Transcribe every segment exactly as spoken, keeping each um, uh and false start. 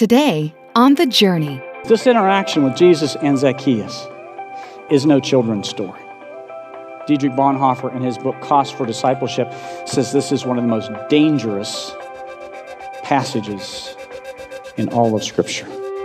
Today, on The Journey. This interaction with Jesus and Zacchaeus is no children's story. Dietrich Bonhoeffer, in his book, Cost for Discipleship, says this is one of the most dangerous passages in all of Scripture.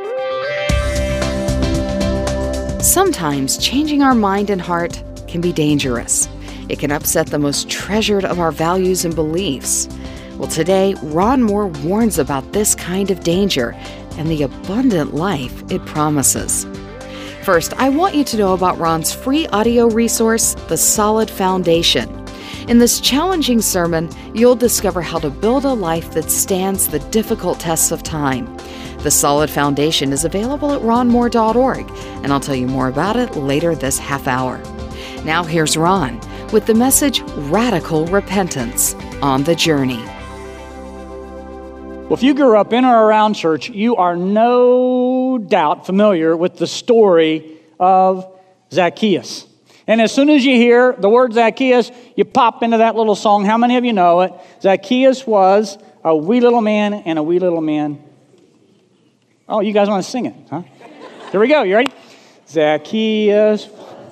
Sometimes changing our mind and heart can be dangerous. It can upset the most treasured of our values and beliefs. Well, today, Ron Moore warns about this kind of danger and the abundant life it promises. First, I want you to know about Ron's free audio resource, The Solid Foundation. In this challenging sermon, you'll discover how to build a life that stands the difficult tests of time. The Solid Foundation is available at ron moore dot org, and I'll tell you more about it later this half hour. Now here's Ron with the message Radical Repentance on the Journey. Well, if you grew up in or around church, you are no doubt familiar with the story of Zacchaeus. And as soon as you hear the word Zacchaeus, you pop into that little song. How many of you know it? Zacchaeus was a wee little man, and a wee little man. Oh, you guys want to sing it, huh? Here we go. You ready? Zacchaeus.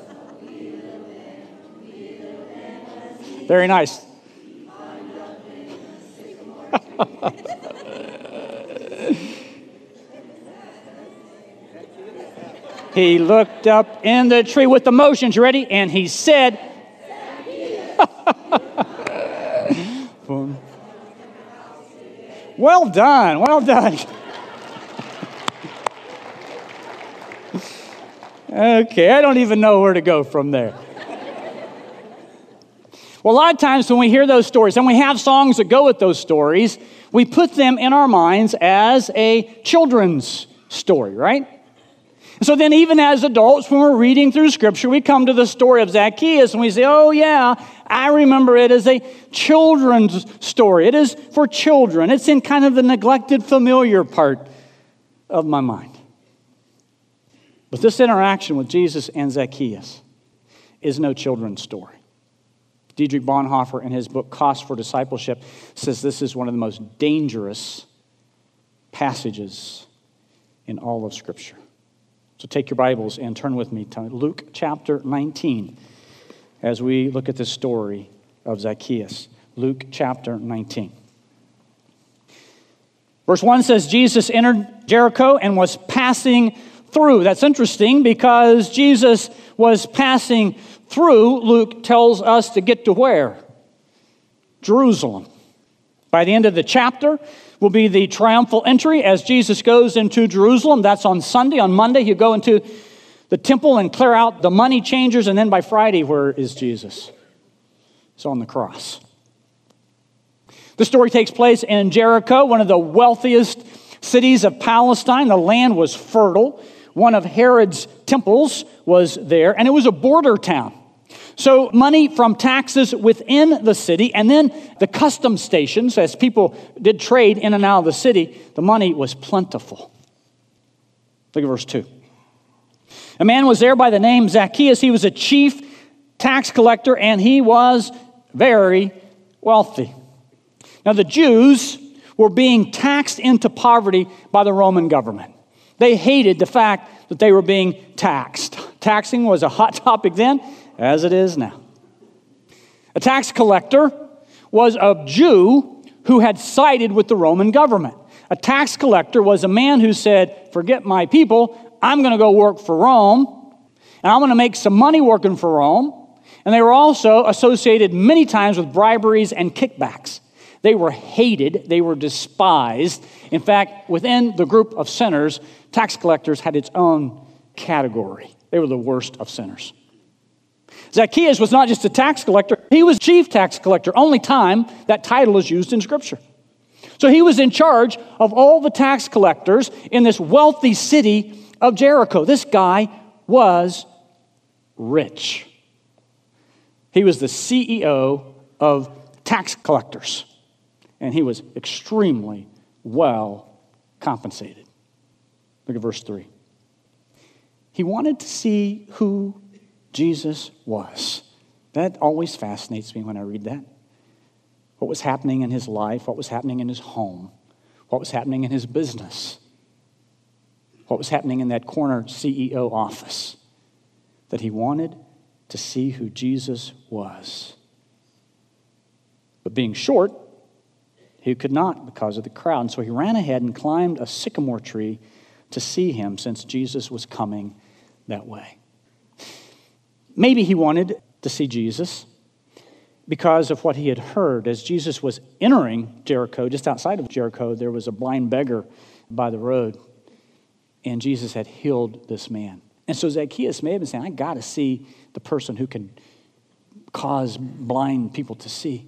Very nice. He looked up in the tree with the motions, you ready? And he said, well done, well done. Okay, I don't even know where to go from there. Well, a lot of times when we hear those stories, and we have songs that go with those stories, we put them in our minds as a children's story, right? So then even as adults, when we're reading through Scripture, we come to the story of Zacchaeus and we say, oh yeah, I remember it as a children's story. It is for children. It's in kind of the neglected, familiar part of my mind. But this interaction with Jesus and Zacchaeus is no children's story. Dietrich Bonhoeffer, in his book, Cost for Discipleship, says this is one of the most dangerous passages in all of Scripture. So take your Bibles and turn with me to Luke chapter nineteen as we look at the story of Zacchaeus. Luke chapter nineteen. Verse one says, Jesus entered Jericho and was passing through. That's interesting because Jesus was passing through. Luke tells us to get to where? Jerusalem. By the end of the chapter will be the triumphal entry as Jesus goes into Jerusalem. That's on Sunday. On Monday, he'll go into the temple and clear out the money changers. And then by Friday, where is Jesus? He's on the cross. The story takes place in Jericho, one of the wealthiest cities of Palestine. The land was fertile. One of Herod's temples was there, and it was a border town. So money from taxes within the city, and then the custom stations, as people did trade in and out of the city, the money was plentiful. Look at verse two. A man was there by the name Zacchaeus. He was a chief tax collector, and he was very wealthy. Now the Jews were being taxed into poverty by the Roman government. They hated the fact that they were being taxed. Taxing was a hot topic then, as it is now. A tax collector was a Jew who had sided with the Roman government. A tax collector was a man who said, forget my people, I'm going to go work for Rome, and I'm going to make some money working for Rome. And they were also associated many times with briberies and kickbacks. They were hated. They were despised. In fact, within the group of sinners, tax collectors had its own category. They were the worst of sinners. Zacchaeus was not just a tax collector. He was chief tax collector. Only time that title is used in Scripture. So he was in charge of all the tax collectors in this wealthy city of Jericho. This guy was rich. He was the C E O of tax collectors. And he was extremely well compensated. Look at verse three. He wanted to see who Jesus was. That always fascinates me when I read that. What was happening in his life, what was happening in his home, what was happening in his business. what was happening in that corner C E O office, that he wanted to see who Jesus was. But being short, he could not because of the crowd. And so he ran ahead and climbed a sycamore tree to see him, since Jesus was coming that way. Maybe he wanted to see Jesus because of what he had heard. As Jesus was entering Jericho, just outside of Jericho, there was a blind beggar by the road, and Jesus had healed this man. And so Zacchaeus may have been saying, I got to see the person who can cause blind people to see.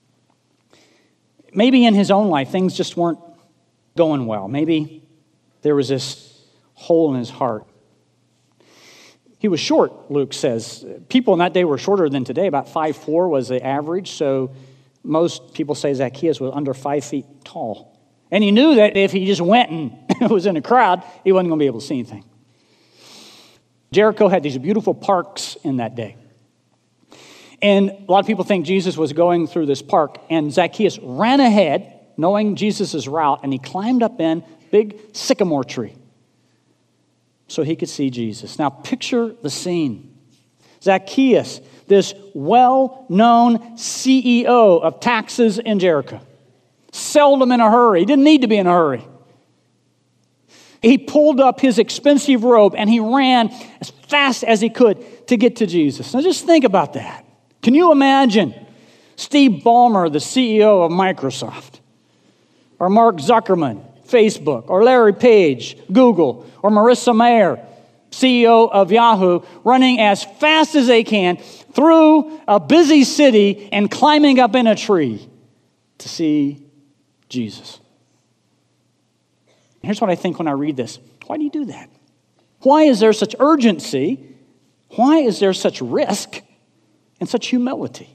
Maybe in his own life, things just weren't going well. Maybe there was this hole in his heart. He was short, Luke says. People in that day were shorter than today. About five foot four was the average, so most people say Zacchaeus was under five feet tall. And he knew that if he just went and was in a crowd, he wasn't going to be able to see anything. Jericho had these beautiful parks in that day. And a lot of people think Jesus was going through this park, and Zacchaeus ran ahead, knowing Jesus' route, and he climbed up in a big sycamore tree so he could see Jesus. Now picture the scene. Zacchaeus, this well-known C E O of taxes in Jericho, seldom in a hurry. He didn't need to be in a hurry. He pulled up his expensive robe and he ran as fast as he could to get to Jesus. Now just think about that. Can you imagine Steve Ballmer, the C E O of Microsoft, or Mark Zuckerman, Facebook, or Larry Page, Google, or Marissa Mayer, C E O of Yahoo, running as fast as they can through a busy city and climbing up in a tree to see Jesus? Here's what I think when I read this. Why do you do that? Why is there such urgency? Why is there such risk and such humility?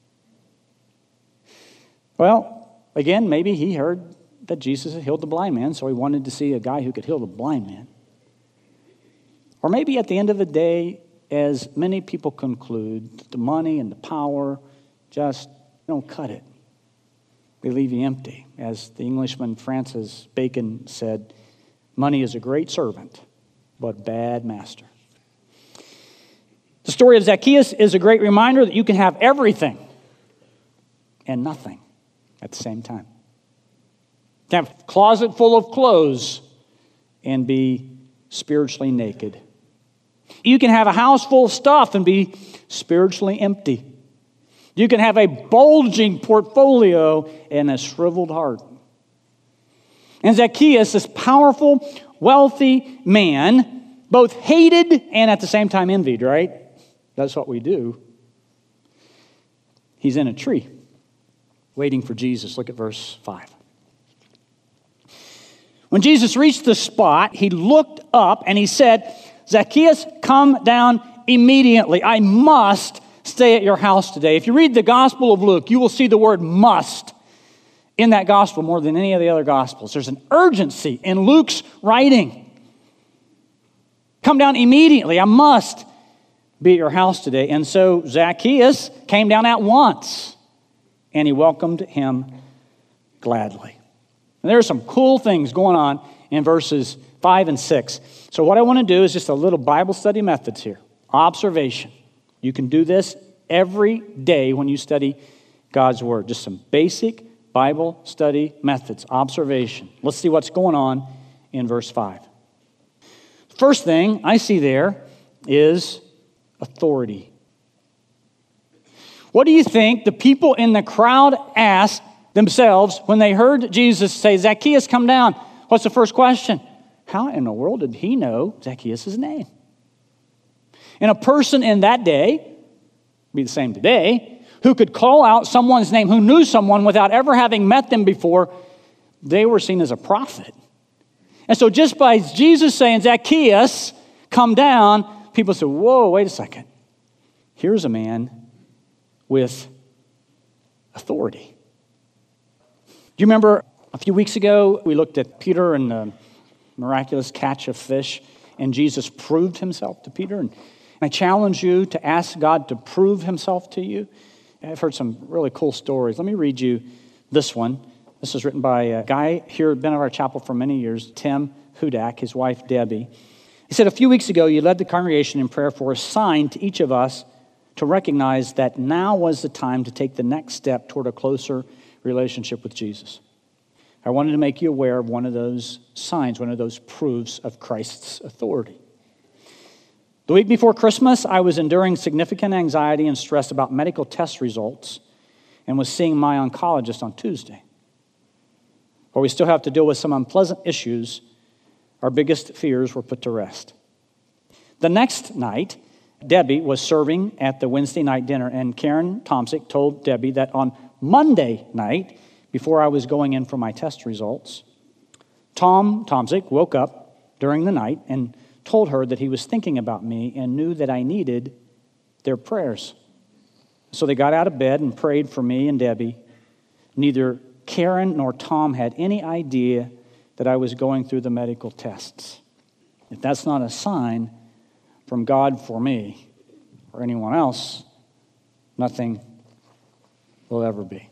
Well, again, maybe he heard that Jesus had healed the blind man, so he wanted to see a guy who could heal the blind man. Or maybe at the end of the day, as many people conclude, the money and the power just don't cut it. They leave you empty. As the Englishman Francis Bacon said, money is a great servant, but bad master. The story of Zacchaeus is a great reminder that you can have everything and nothing at the same time. You can have a closet full of clothes and be spiritually naked. You can have a house full of stuff and be spiritually empty. You can have a bulging portfolio and a shriveled heart. And Zacchaeus, this powerful, wealthy man, both hated and at the same time envied, right? That's what we do. He's in a tree waiting for Jesus. Look at verse five. When Jesus reached the spot, he looked up and he said, Zacchaeus, come down immediately. I must stay at your house today. If you read the Gospel of Luke, you will see the word must in that gospel more than any of the other gospels. There's an urgency in Luke's writing. Come down immediately. I must be at your house today. And so Zacchaeus came down at once, and he welcomed him gladly. And there are some cool things going on in verses five and six. So what I want to do is just a little Bible study methods here. Observation. You can do this every day when you study God's Word. Just some basic Bible study methods. Observation. Let's see what's going on in verse five. First thing I see there is authority. What do you think the people in the crowd asked themselves when they heard Jesus say, Zacchaeus, come down? What's the first question? How in the world did he know Zacchaeus' name? And a person in that day, be the same today, who could call out someone's name, who knew someone without ever having met them before, they were seen as a prophet. And so just by Jesus saying, Zacchaeus, come down, people said, whoa, wait a second. Here's a man with authority. Do you remember a few weeks ago, we looked at Peter and the miraculous catch of fish, and Jesus proved himself to Peter? And I challenge you to ask God to prove himself to you. I've heard some really cool stories. Let me read you this one. This was written by a guy here, been at our chapel for many years, Tim Hudak, his wife Debbie. He said, a few weeks ago, you led the congregation in prayer for a sign to each of us to recognize that now was the time to take the next step toward a closer relationship with Jesus. I wanted to make you aware of one of those signs, one of those proofs of Christ's authority. The week before Christmas, I was enduring significant anxiety and stress about medical test results and was seeing my oncologist on Tuesday. While we still have to deal with some unpleasant issues, our biggest fears were put to rest. The next night, Debbie was serving at the Wednesday night dinner, and Karen Tomczyk told Debbie that on Monday night, before I was going in for my test results, Tom Tomczyk woke up during the night and told her that he was thinking about me and knew that I needed their prayers. So they got out of bed and prayed for me and Debbie. Neither Karen nor Tom had any idea that I was going through the medical tests. If that's not a sign from God for me or anyone else, nothing will ever be.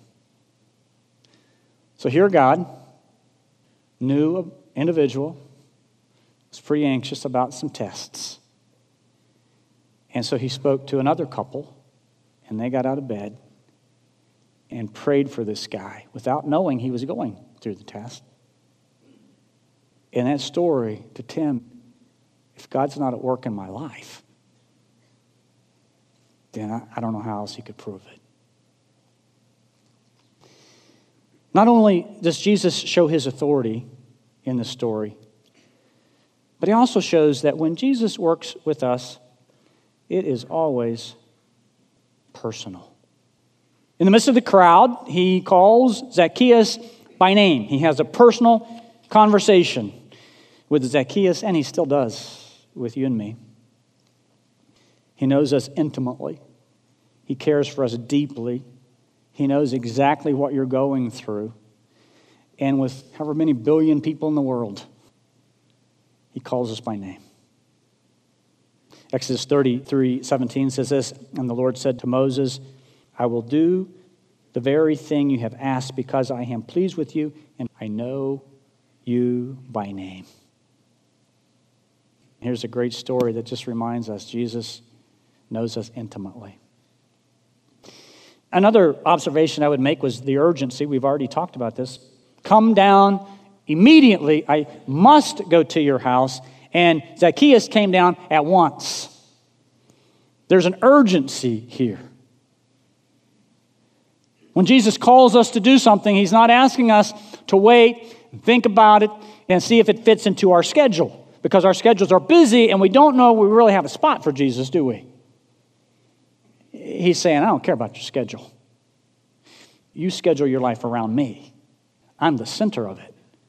So here God knew an individual was pretty anxious about some tests. And so he spoke to another couple, and they got out of bed and prayed for this guy without knowing he was going through the test. And that story to Tim, if God's not at work in my life, then I, I don't know how else he could prove it. Not only does Jesus show his authority in the story, but he also shows that when Jesus works with us, it is always personal. In the midst of the crowd, he calls Zacchaeus by name. He has a personal conversation with Zacchaeus, and he still does with you and me. He knows us intimately. He cares for us deeply. He knows exactly what you're going through. And with however many billion people in the world, he calls us by name. Exodus thirty-three seventeen says this, and the Lord said to Moses, I will do the very thing you have asked because I am pleased with you and I know you by name. Here's a great story that just reminds us Jesus knows us intimately. Another observation I would make was the urgency. We've already talked about this. Come down immediately. I must go to your house. And Zacchaeus came down at once. There's an urgency here. When Jesus calls us to do something, he's not asking us to wait, think about it, and see if it fits into our schedule. Because our schedules are busy and we don't know we really have a spot for Jesus, do we? He's saying, I don't care about your schedule. You schedule your life around me. I'm the center of it.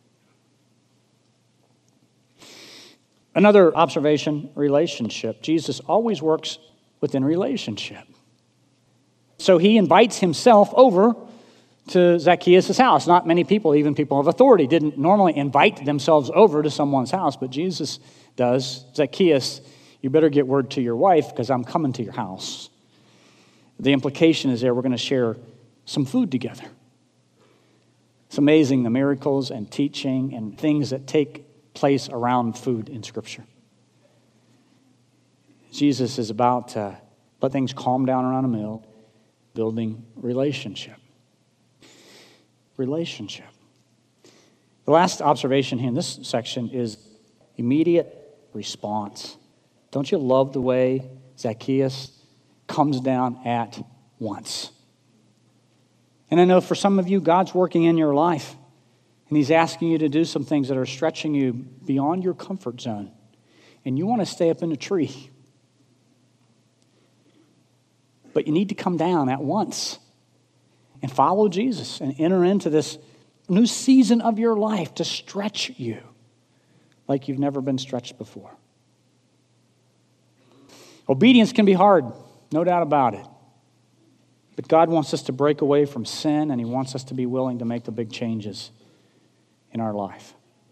Another observation, relationship. Jesus always works within relationship. So he invites himself over to Zacchaeus' house. Not many people, even people of authority, didn't normally invite themselves over to someone's house, but Jesus does. Zacchaeus, you better get word to your wife because I'm coming to your house. The implication is there we're going to share some food together. It's amazing the miracles and teaching and things that take place around food in Scripture. Jesus is about to let things calm down around a meal, building relationship. Relationship. The last observation here in this section is immediate response. Don't you love the way Zacchaeus comes down at once? And I know for some of you, God's working in your life, and he's asking you to do some things that are stretching you beyond your comfort zone, and you want to stay up in a tree. But you need to come down at once and follow Jesus and enter into this new season of your life to stretch you like you've never been stretched before. Obedience can be hard, no doubt about it. But God wants us to break away from sin, and he wants us to be willing to make the big changes in our life.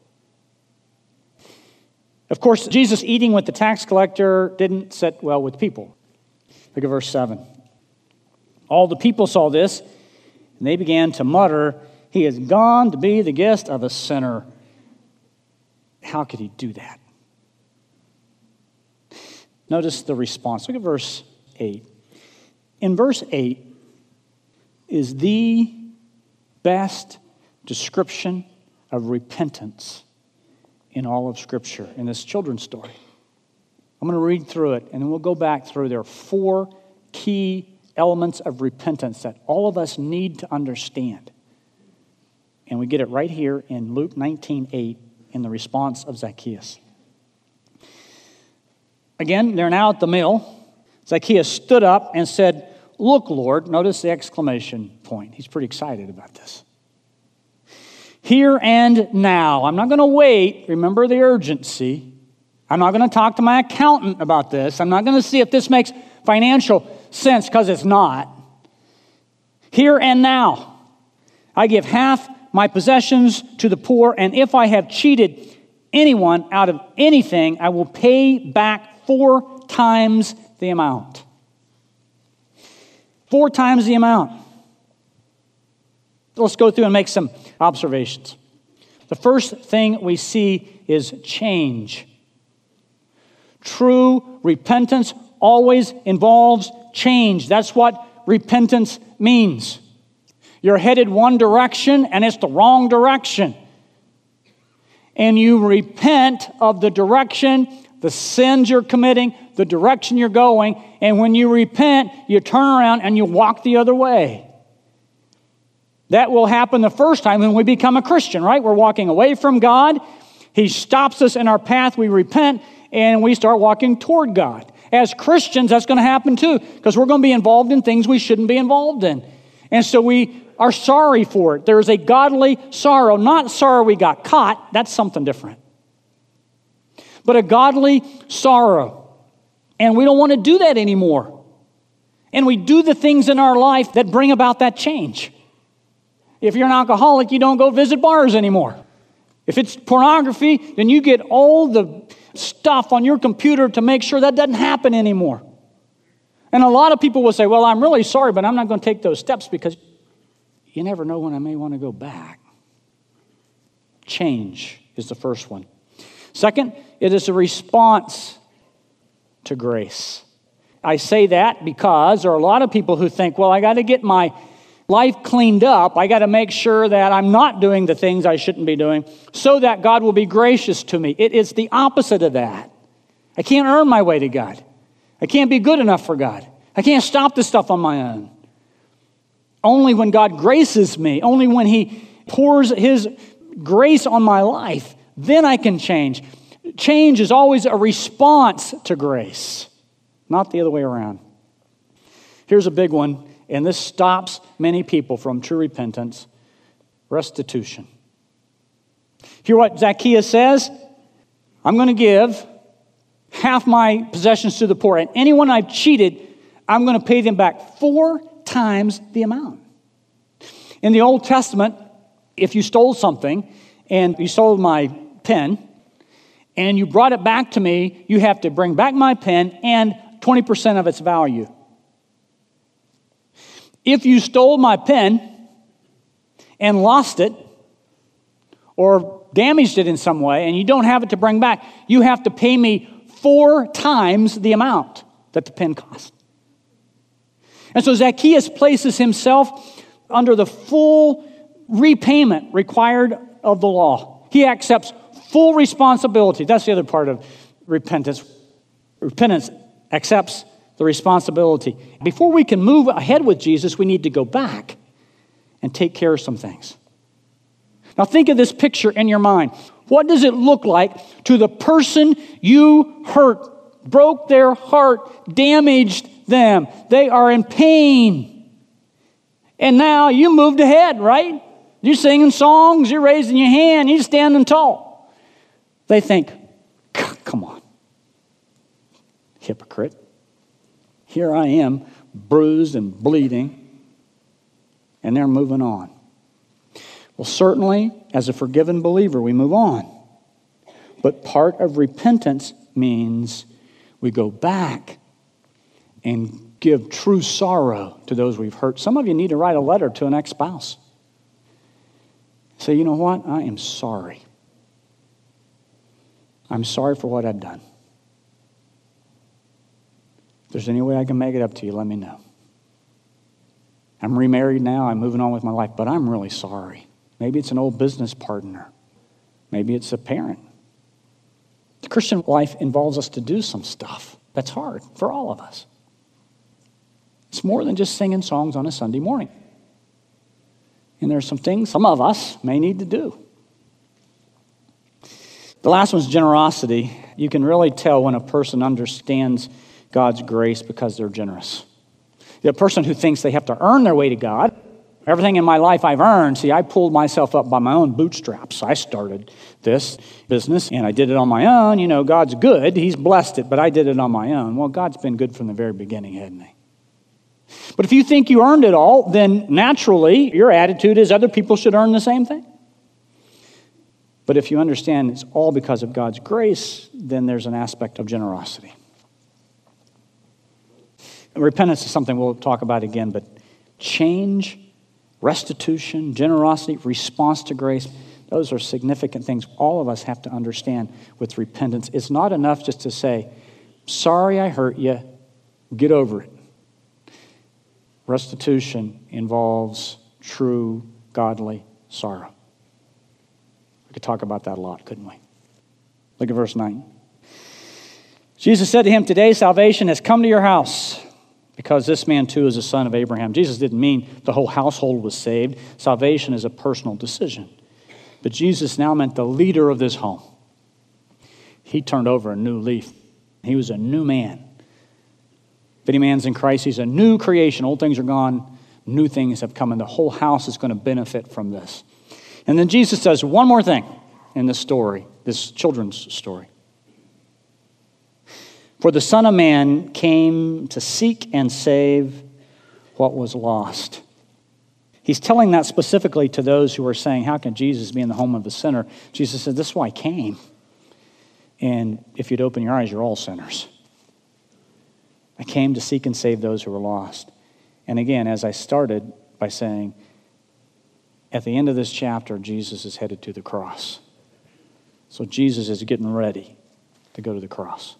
Of course, Jesus eating with the tax collector didn't sit well with people. Look at verse seven. All the people saw this, and they began to mutter, he has gone to be the guest of a sinner. How could he do that? Notice the response. Look at verse eight. In verse eight is the best description of repentance in all of Scripture, in this children's story. I'm going to read through it, and then we'll go back through. There are four key elements of repentance that all of us need to understand. And we get it right here in Luke nineteen eight in the response of Zacchaeus. Again, they're now at the mill. Zacchaeus stood up and said, "Look, Lord," notice the exclamation point. He's pretty excited about this. "Here and now." I'm not going to wait. Remember the urgency. I'm not going to talk to my accountant about this. I'm not going to see if this makes financial sense, because it's not. "Here and now, I give half my possessions to the poor, and if I have cheated anyone out of anything, I will pay back four times the amount." Four times the amount. Let's go through and make some observations. The first thing we see is change. True repentance always involves change. That's what repentance means. You're headed one direction and it's the wrong direction. And you repent of the direction, the sins you're committing, the direction you're going, and when you repent, you turn around and you walk the other way. That will happen the first time when we become a Christian, right? We're walking away from God. He stops us in our path. We repent, and we start walking toward God. As Christians, that's going to happen too, because we're going to be involved in things we shouldn't be involved in. And so we are sorry for it. There is a godly sorrow, not sorrow we got caught. That's something different. But a godly sorrow. And we don't want to do that anymore. And we do the things in our life that bring about that change. If you're an alcoholic, you don't go visit bars anymore. If it's pornography, then you get all the stuff on your computer to make sure that doesn't happen anymore. And a lot of people will say, "Well, I'm really sorry, but I'm not going to take those steps because you never know when I may want to go back." Change is the first one. Second, it is a response to grace. I say that because there are a lot of people who think, well, I got to get my life cleaned up. I got to make sure that I'm not doing the things I shouldn't be doing so that God will be gracious to me. It is the opposite of that. I can't earn my way to God. I can't be good enough for God. I can't stop this stuff on my own. Only when God graces me, only when He pours His grace on my life, then I can change. Change is always a response to grace, not the other way around. Here's a big one, and this stops many people from true repentance: restitution. Hear what Zacchaeus says? "I'm going to give half my possessions to the poor, and anyone I've cheated, I'm going to pay them back four times the amount." In the Old Testament, if you stole something, and you stole my pen, and you brought it back to me, you have to bring back my pen and twenty percent of its value. If you stole my pen and lost it, or damaged it in some way, and you don't have it to bring back, you have to pay me four times the amount that the pen cost. And so Zacchaeus places himself under the full repayment required of the law. He accepts full responsibility. That's the other part of repentance. Repentance accepts the responsibility. Before we can move ahead with Jesus, we need to go back and take care of some things. Now think of this picture in your mind. What does it look like to the person you hurt, broke their heart, damaged them? They are in pain. And now you moved ahead, right? You're singing songs, you're raising your hand, you're standing tall. They think, come on, hypocrite. Here I am, bruised and bleeding, and they're moving on. Well, certainly, as a forgiven believer, we move on. But part of repentance means we go back and give true sorrow to those we've hurt. Some of you need to write a letter to an ex-spouse. Say, you know what? I am sorry. I'm sorry for what I've done. If there's any way I can make it up to you, let me know. I'm remarried now. I'm moving on with my life, but I'm really sorry. Maybe it's an old business partner. Maybe it's a parent. The Christian life involves us to do some stuff that's hard for all of us. It's more than just singing songs on a Sunday morning. And there's some things some of us may need to do. The last one's generosity. You can really tell when a person understands God's grace because they're generous. The person who thinks they have to earn their way to God, everything in my life I've earned. See, I pulled myself up by my own bootstraps. I started this business and I did it on my own. You know, God's good. He's blessed it, but I did it on my own. Well, God's been good from the very beginning, hasn't he? But if you think you earned it all, then naturally your attitude is other people should earn the same thing. But if you understand it's all because of God's grace, then there's an aspect of generosity. Repentance is something we'll talk about again, but change, restitution, generosity, response to grace, those are significant things all of us have to understand with repentance. It's not enough just to say, sorry I hurt you, get over it. Restitution involves true, godly sorrow. We could talk about that a lot, couldn't we? Look at verse nine. Jesus said to him, today salvation has come to your house, because this man too is a son of Abraham. Jesus didn't mean the whole household was saved. Salvation is a personal decision. But Jesus now meant the leader of this home. He turned over a new leaf. He was a new man. If any man's in Christ, he's a new creation. Old things are gone. New things have come, and the whole house is going to benefit from this. And then Jesus says one more thing in this story, this children's story. For the Son of Man came to seek and save what was lost. He's telling that specifically to those who are saying, how can Jesus be in the home of a sinner? Jesus said, this is why I came. And if you'd open your eyes, you're all sinners. I came to seek and save those who were lost. And again, as I started by saying, at the end of this chapter, Jesus is headed to the cross. So Jesus is getting ready to go to the cross.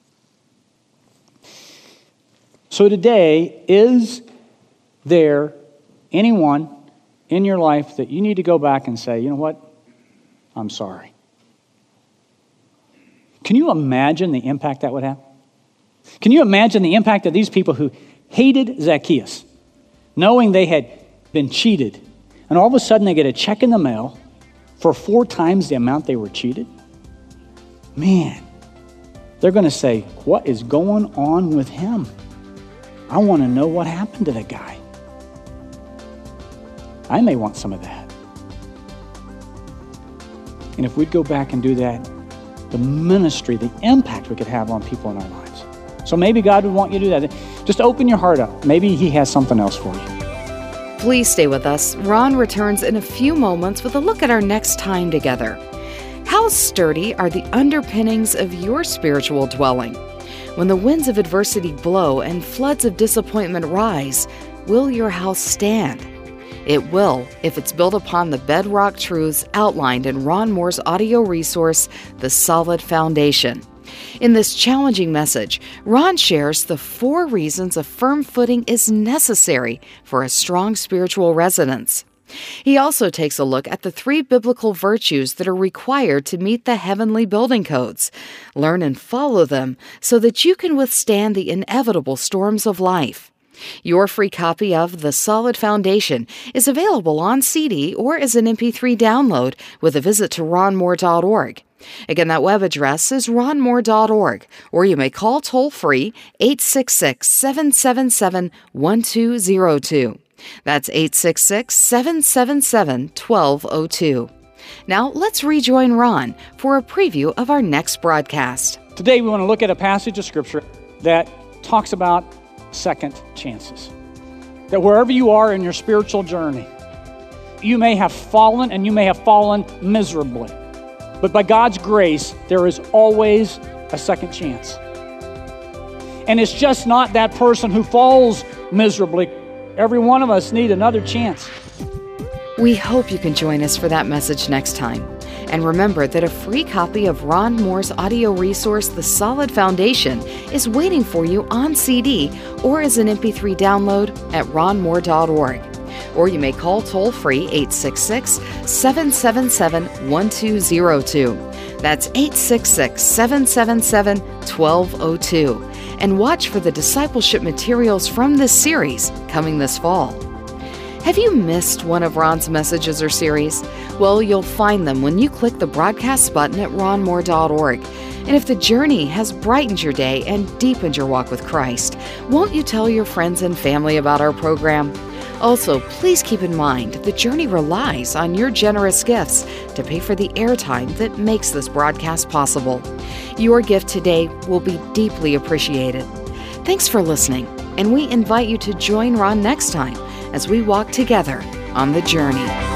So today, is there anyone in your life that you need to go back and say, you know what? I'm sorry. Can you imagine the impact that would have? Can you imagine the impact of these people who hated Zacchaeus, knowing they had been cheated, and all of a sudden they get a check in the mail for four times the amount they were cheated? Man, they're going to say, what is going on with him? I want to know what happened to that guy. I may want some of that. And if we'd go back and do that, the ministry, the impact we could have on people in our lives. So maybe God would want you to do that. Just open your heart up. Maybe he has something else for you. Please stay with us. Ron returns in a few moments with a look at our next time together. How sturdy are the underpinnings of your spiritual dwelling? When the winds of adversity blow and floods of disappointment rise, will your house stand? It will if it's built upon the bedrock truths outlined in Ron Moore's audio resource, The Solid Foundation. In this challenging message, Ron shares the four reasons a firm footing is necessary for a strong spiritual residence. He also takes a look at the three biblical virtues that are required to meet the heavenly building codes. Learn and follow them so that you can withstand the inevitable storms of life. Your free copy of The Solid Foundation is available on C D or as an M P three download with a visit to ron moore dot org. Again, that web address is ron moore dot org, or you may call toll-free eight six six, seven seven seven, one two zero two. That's eight six six, seven seven seven, one two zero two. Now, let's rejoin Ron for a preview of our next broadcast. Today, we want to look at a passage of Scripture that talks about second chances. That wherever you are in your spiritual journey, you may have fallen and you may have fallen miserably. But by God's grace, there is always a second chance. And it's just not that person who falls miserably. Every one of us need another chance. We hope you can join us for that message next time. And remember that a free copy of Ron Moore's audio resource, The Solid Foundation, is waiting for you on C D or as an M P three download at ron moore dot org. Or you may call toll-free eight six six, seven seven seven, one two zero two. That's eight six six, seven seven seven, one two zero two. And watch for the discipleship materials from this series coming this fall. Have you missed one of Ron's messages or series? Well, you'll find them when you click the broadcast button at ron moore dot org. And if the journey has brightened your day and deepened your walk with Christ, won't you tell your friends and family about our program? Also, please keep in mind the journey relies on your generous gifts to pay for the airtime that makes this broadcast possible. Your gift today will be deeply appreciated. Thanks for listening, and we invite you to join Ron next time as we walk together on the journey.